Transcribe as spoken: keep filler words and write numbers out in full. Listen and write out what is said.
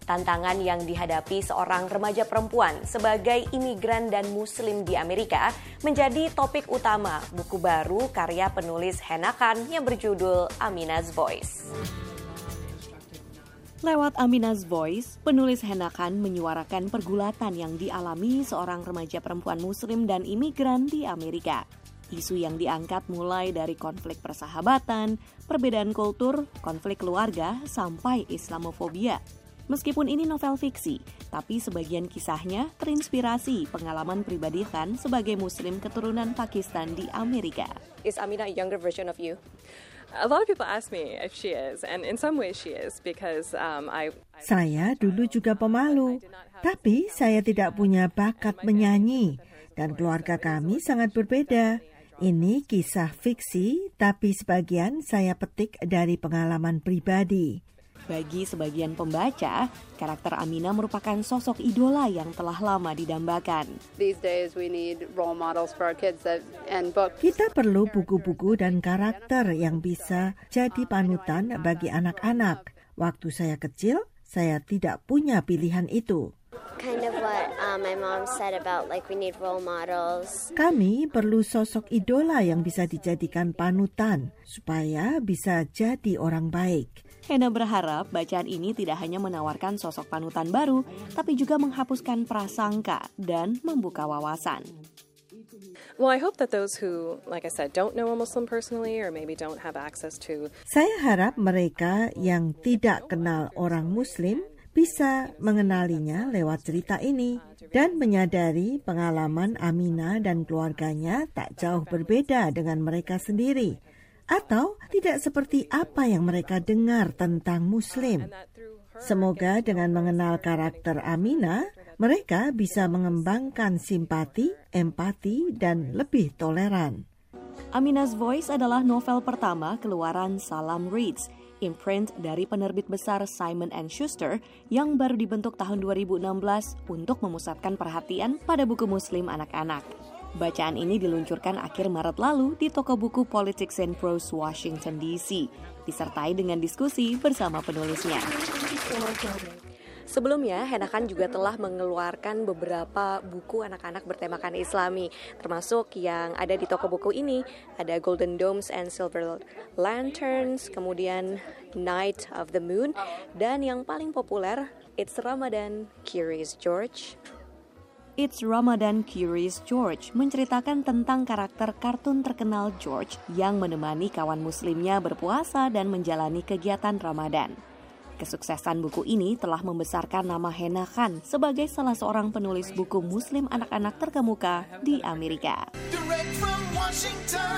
Tantangan yang dihadapi seorang remaja perempuan sebagai imigran dan muslim di Amerika menjadi topik utama buku baru karya penulis Hannah Khan yang berjudul Amina's Voice. Lewat Amina's Voice, penulis Hannah Khan menyuarakan pergulatan yang dialami seorang remaja perempuan muslim dan imigran di Amerika. Isu yang diangkat mulai dari konflik persahabatan, perbedaan kultur, konflik keluarga, sampai Islamofobia. Meskipun ini novel fiksi, tapi sebagian kisahnya terinspirasi pengalaman pribadi Khan sebagai muslim keturunan Pakistan di Amerika. Is Amina a younger version of you? A lot of people ask me if she is, and in some ways she is, because um, I, I... Saya dulu juga pemalu, tapi saya tidak punya bakat menyanyi, dan keluarga kami sangat berbeda. Ini kisah fiksi, tapi sebagian saya petik dari pengalaman pribadi. Bagi sebagian pembaca, karakter Amina merupakan sosok idola yang telah lama didambakan. Kita perlu buku-buku dan karakter yang bisa jadi panutan bagi anak-anak. Waktu saya kecil, saya tidak punya pilihan itu. Kind of what uh, my mom said about like we need role models. Kami perlu sosok idola yang bisa dijadikan panutan supaya bisa jadi orang baik. Hannah berharap bacaan ini tidak hanya menawarkan sosok panutan baru, tapi juga menghapuskan prasangka dan membuka wawasan. Well, I hope that those who, like I said, don't know a Muslim personally or maybe don't have access to. Saya harap mereka yang tidak kenal orang Muslim bisa mengenalinya lewat cerita ini dan menyadari pengalaman Amina dan keluarganya tak jauh berbeda dengan mereka sendiri. Atau tidak seperti apa yang mereka dengar tentang Muslim. Semoga dengan mengenal karakter Amina, mereka bisa mengembangkan simpati, empati, dan lebih toleran. Amina's Voice adalah novel pertama keluaran Salam Reads, imprint dari penerbit besar Simon and Schuster yang baru dibentuk tahun dua ribu enam belas untuk memusatkan perhatian pada buku Muslim anak-anak. Bacaan ini diluncurkan akhir Maret lalu di toko buku Politics and Prose Washington D C, disertai dengan diskusi bersama penulisnya. Sebelumnya, Hannah Khan juga telah mengeluarkan beberapa buku anak-anak bertemakan Islami, termasuk yang ada di toko buku ini. Ada Golden Domes and Silver Lanterns, kemudian Night of the Moon, dan yang paling populer, It's Ramadan, Curious George. It's Ramadan, Curious George menceritakan tentang karakter kartun terkenal George yang menemani kawan muslimnya berpuasa dan menjalani kegiatan Ramadan. Kesuksesan buku ini telah membesarkan nama Hannah Khan sebagai salah seorang penulis buku muslim anak-anak terkemuka di Amerika. Direct from Washington.